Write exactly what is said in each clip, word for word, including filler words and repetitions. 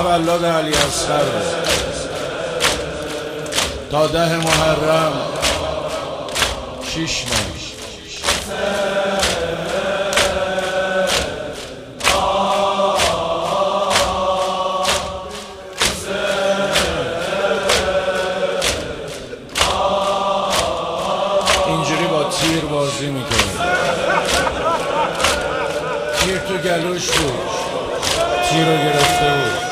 تولد علی اصغر تا ده محرم شیش ماه. اینجوری با تیر بازی میکنه. تیر تو گلوش بود، تیر رو گرفته بود.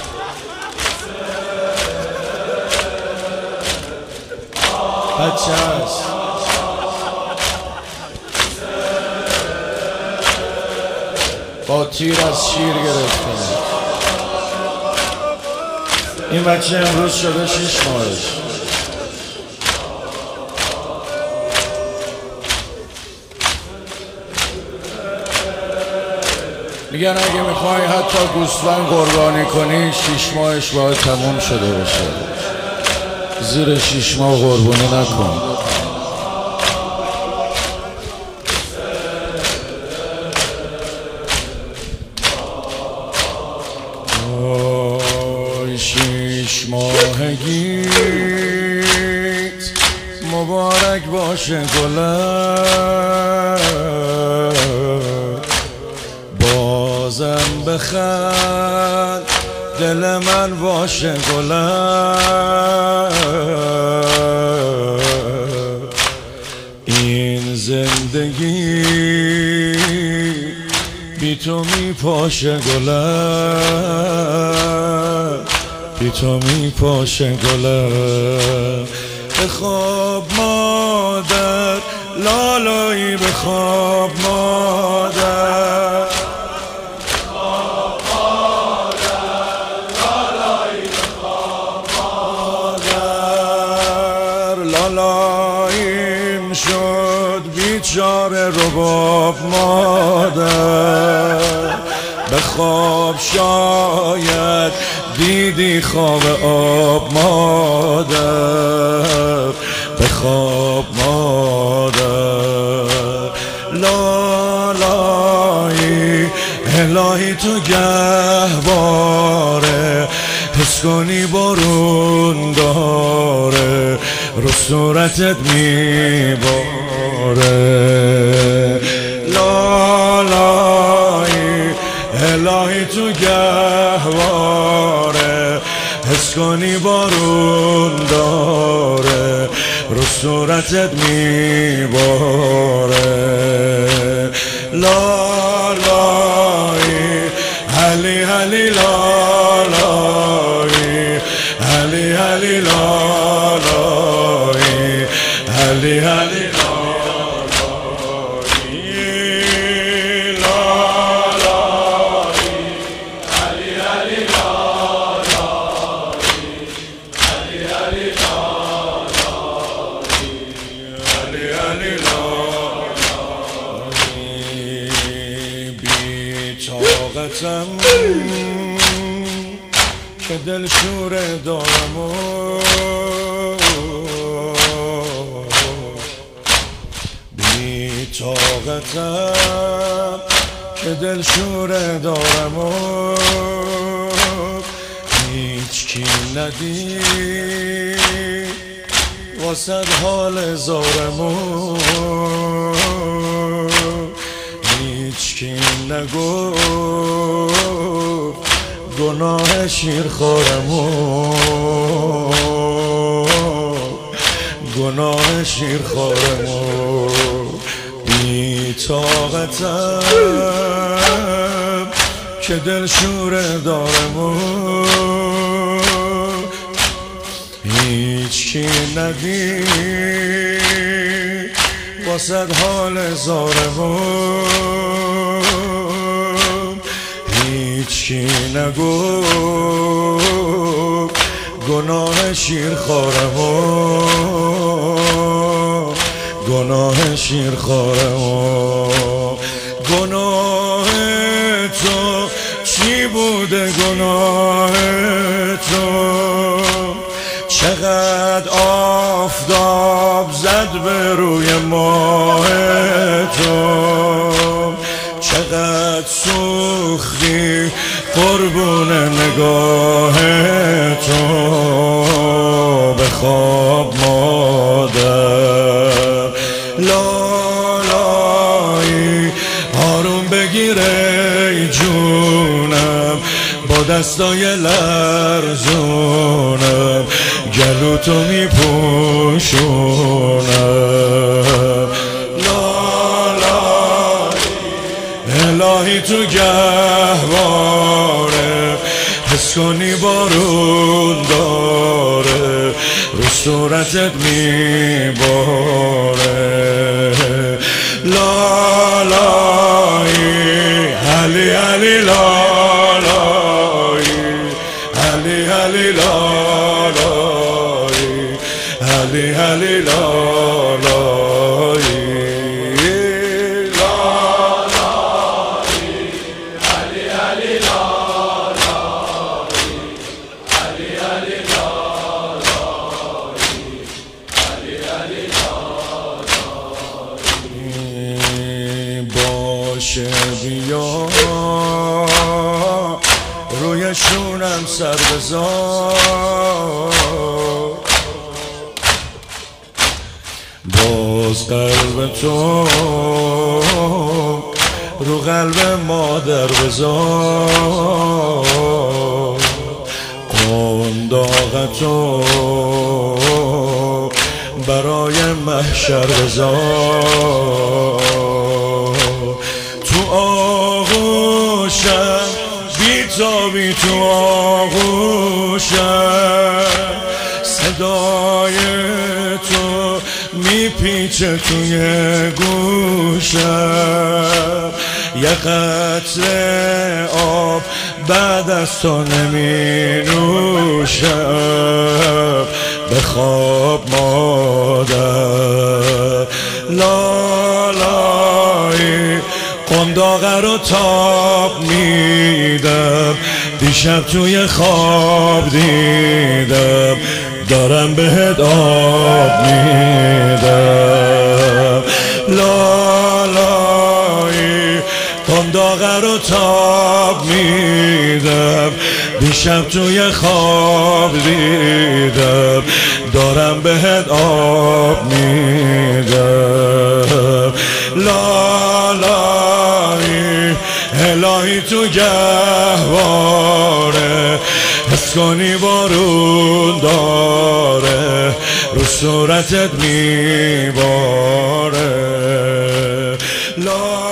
بچه هست با تیر از شیر گرفته. این بچه امروز شده شیش ماهش. میگن اگه میخوای حتی گوسفند قربانی کنی شیش ماهش باید تموم شده باشه. زیر شیش ماه قربانی نکن. آی شیش ماهگیت مبارک باشه گلم، بازم بخند دل من باشه گلم. این زندگی بی تو می پاشه گلم، بی تو می پاشه گلم. بخواب مادر لالایی، بخواب مادر، لالاییم شد بیچاره رباب مادر. به خواب شاید دیدی خواب آب مادر، به خواب مادر. لالایی الهی تو گهواره، حس کنی بارون داره رو صورتت میباره. لالایی الهی تو گهواره، حس کنی بارون داره رو صورتت میباره. لالایی علی علی لالایی، علی علی لالایی، علی علی طاقتم که دل شوره دارم و بی طاقتم که دل شوره دارم و هیچ کی ندید واسد حال زارم و هیچ کی نگفت گناه شیر خورمو، گناه شیر خورمو. بی طاقتم که دل شوره دارمو هیچ کی ندید واسد حال زارمو، هیچ کی نگفت گناه شیر خورمو، گناه شیر خورمو. گناه تو چی بوده گناه تو؟ چقدر آفتاب زد به روی ماه تو، چقدر سوختی قربون نگاه با دستای لرزونم گلو تو میپوشونم. الهی تو گهواره حس کنی بارون داره رو صورتت میباره. لالایی علی علی لالایی علی علی لالایی علی علی لالایی. باشه بیا روی شونم سر بذار باز قلب تو رو قلب مادر بذار قنداقتو برای محشر بذار تو آغوشم بیتابی تو آغوشم صدای تو میپیچه توی گوشم یه قطره آب بعد از تو نمی نوشم بخواب مادر. لالایی قنداقه رو تاب میدم دیشب توی خواب دیدم دارم بهت آب میدم. لالایی قنداقه رو تاب میدم دیشب توی خواب دیدم دارم بهت آب میدم. لالایی الهی تو گهواره حس کنی بارون داره رو صورتت میباره.